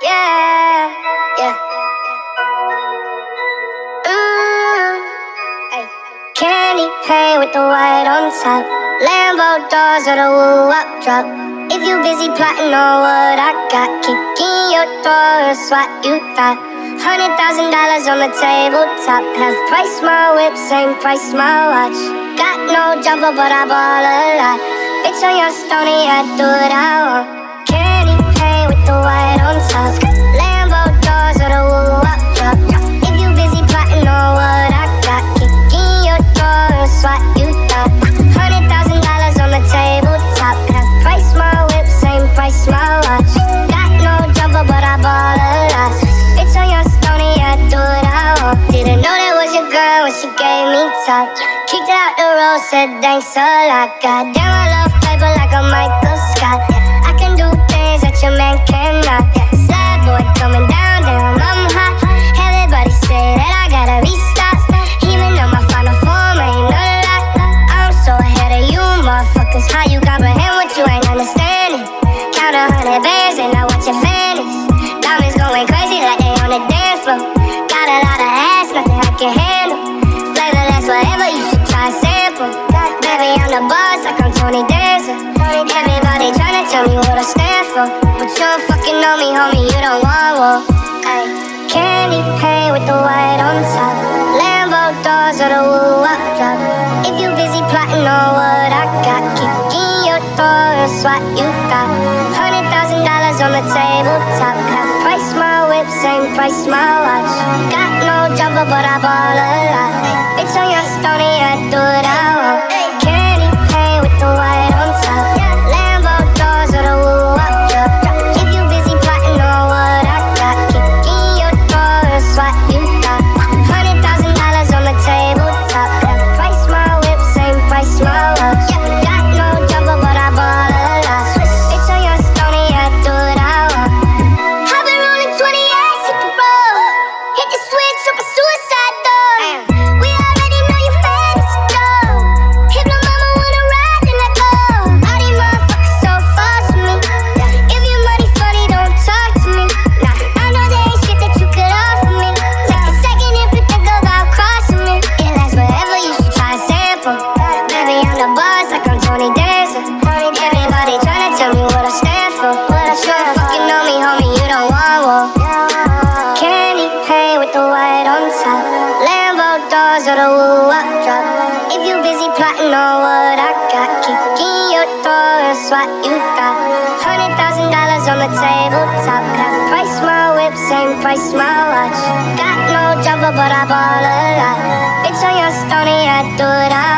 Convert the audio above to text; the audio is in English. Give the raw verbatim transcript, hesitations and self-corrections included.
yeah, yeah. Mm. Ay. Candy paint with the white on top, Lambo doors or the woo-wop drop. If you busy plotting on what I got, kicking your door, that's what you thought. Hundred thousand dollars on the tabletop, half price my whip, same price my watch. Got no jumper, but I ball a lot. Bitch on your stony, I do what I want. Candy paint with the white on top, Lambo doors or the woo-wop drop. If you busy plotting on what I got, kicking your door, that's what you thought. Hundred thousand dollars on the tabletop, half price my whip, same price my watch. Got no jumper, but I ball a lot. Bitch on your stony, I do what I want. Didn't know that was your girl when she gave me top. Kicked out the road, said thanks a lot. Goddamn, I love paper like a Michael Scott. I can do things that your man cannot. Sad boy coming down, damn, I'm hot. Everybody say that I gotta restart. Even though my final form ain't no lot. I'm so ahead of you, motherfuckers. How you comprehend what you ain't understanding? Count a hundred bands and I watch your vanish. Diamonds going crazy like they on the dance floor. Got a lot of ass, nothing I can handle. Flavorless, whatever, you should try a sample. Baby, I'm the boss like I'm Tony Danza. Everybody tryna tell me what I stand for, but you don't fucking know me, homie, you don't want war. Ay. Candy paint with the white on top, Lambo doors or the woo-wop drop. If you busy plotting on what I got, kicking your door, that's what you got. Hundred thousand dollars on the tabletop, half price my whip, same price my watch. Got no jumper, but I ball a lot. Bitch on your stony, I do what I want. Candy paint with the white on top, Lambo doors or the woo-wop drop. If you busy plotting on what I got, kicking your door, that's what you got. Hundred thousand dollars on the tabletop, half price my whip, same price my watch. Got no jumper, but I ball a lot. Bitch on your stony, I do what I want. I've been rolling twenty-eight, hit the road, hit the switch, up a suicide door. We already know you mad as a dog. If my mama wanna ride, then I go. All these motherfuckers so far from me. If your money funny, don't talk to me. Nah, I know there ain't shit that you could offer me. Take a second if you think about crossing me. It lasts forever, you should try a sample. Baby, I'm the boss like I'm Tony Danza. Everybody tryna tell me what I stand for, but you don't fucking know me, homie, you don't want war. Candy paint with the white on top, Lambo doors or the woo-wop drop. If you busy plotting on what I got, kicking your door, that's what you got. Hundred thousand dollars on the tabletop, half price my whip, same price my watch. Got no jumper, but I ball a lot. Bitch on your stony, I do it all.